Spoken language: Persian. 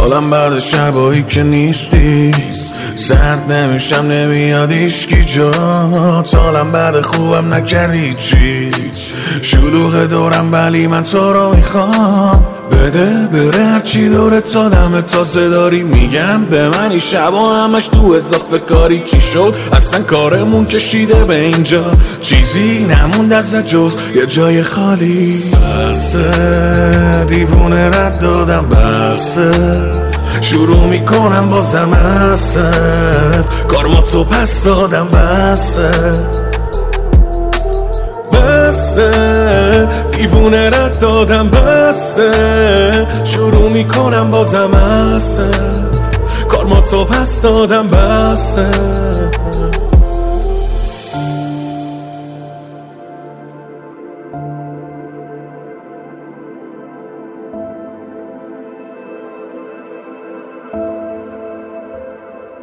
حالم بعد شبایی که نیستی سرد نمیشم، نمیاد ایشکی جات. حالم بعد خوبم نکردی چی، شلوغ دورم ولی من تو رو میخوام. بده بره هرچی دورت آدم تازه داری. میگم به من این شبا همش تو اضافه کاری. چی شد اصلا کارمون کشیده به اینجا، چیزی نموند از جز یه جای خالی. بسه دیوونه رد دادم، بسه شروع میکنم بازم اسف. کارماتو پس دادم، بسه دیوونه رد دادم، بسه شروع میکنم بازم اسف. کارماتو پس دادم، بسه